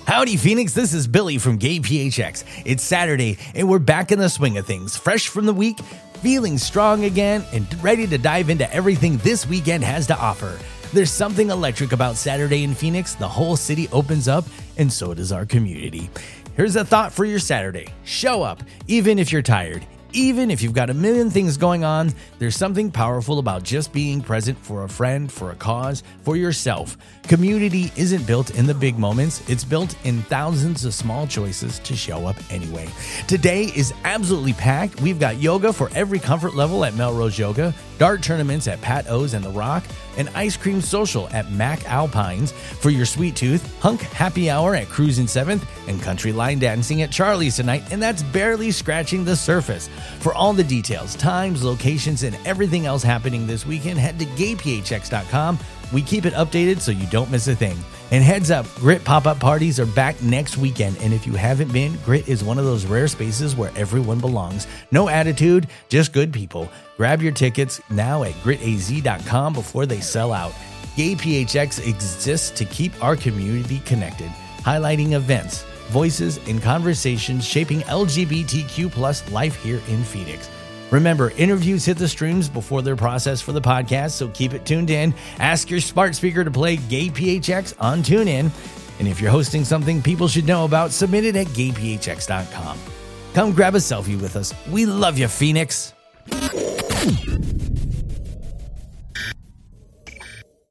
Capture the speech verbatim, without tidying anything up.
Howdy, Phoenix. This is Billy from Gay P H X. It's Saturday, and we're back in the swing of things, fresh from the week, feeling strong again, and ready to dive into everything this weekend has to offer. There's something electric about Saturday in Phoenix. The whole city opens up, and so does our community. Here's a thought for your Saturday. Show up, even if you're tired. Even if you've got a million things going on, there's something powerful about just being present for a friend, for a cause, for yourself. Community isn't built in the big moments. It's built in thousands of small choices to show up anyway. Today is absolutely packed. We've got yoga for every comfort level at Melrose Yoga, dart tournaments at Pat O's and The Rock, an ice cream social at Mac Alpines. For your sweet tooth, hunk happy hour at Cruisin' seventh, and country line dancing at Charlie's tonight, and that's barely scratching the surface. For all the details, times, locations, and everything else happening this weekend, head to gay p h x dot com. We keep it updated so you don't miss a thing. And heads up, Grit pop-up parties are back next weekend, and if you haven't been, Grit is one of those rare spaces where everyone belongs. No attitude, just good people. Grab your tickets now at grit a z dot com before they sell out. Gay P H X exists to keep our community connected, highlighting events, voices, and conversations shaping L G B T Q plus life here in Phoenix. Remember, interviews hit the streams before they're processed for the podcast, so keep it tuned in. Ask your smart speaker to play Gay P H X on TuneIn. And if you're hosting something people should know about, submit it at gay p h x dot com. Come grab a selfie with us. We love you, Phoenix.